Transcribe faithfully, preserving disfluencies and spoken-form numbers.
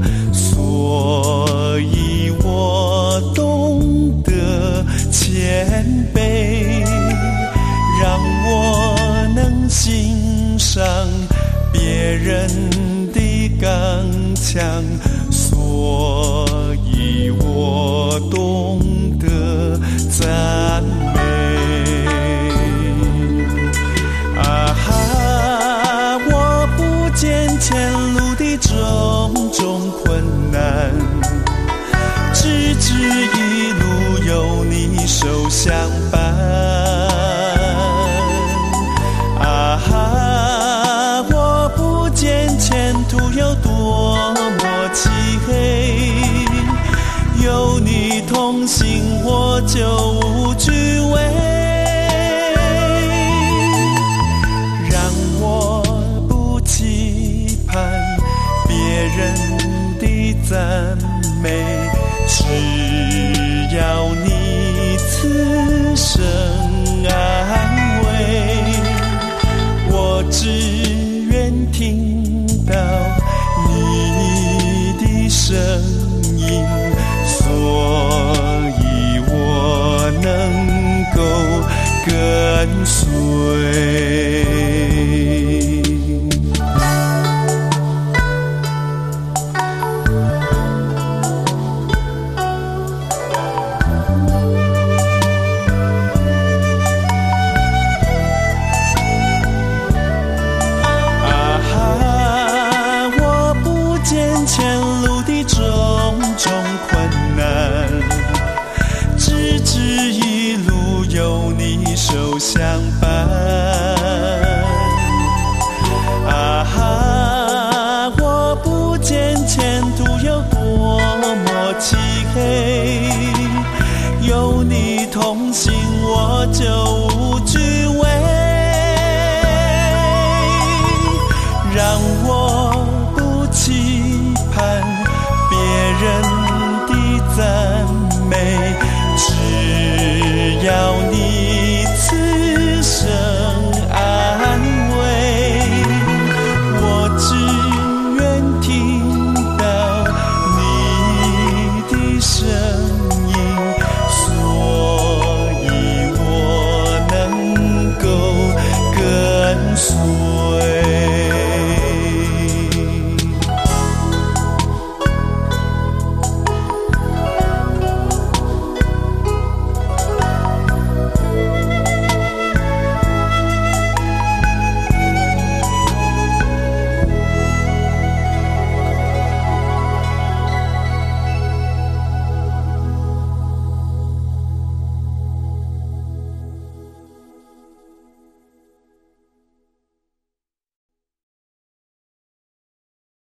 所以我懂得谦卑，让我能欣赏别人的刚强，所以我懂得赞美。啊哈，我不见前路的种种困难，只知一路有你手相伴。啊哈，我不见前途有多么漆黑，有你同行我就无惧畏。让我不期盼别人的赞美，只要你此生安慰，我只愿听到你的声音，所以我能够跟随。前路的种种困难，只知一路有你手相伴。啊哈，我不见前途有多么漆黑，有你同行我就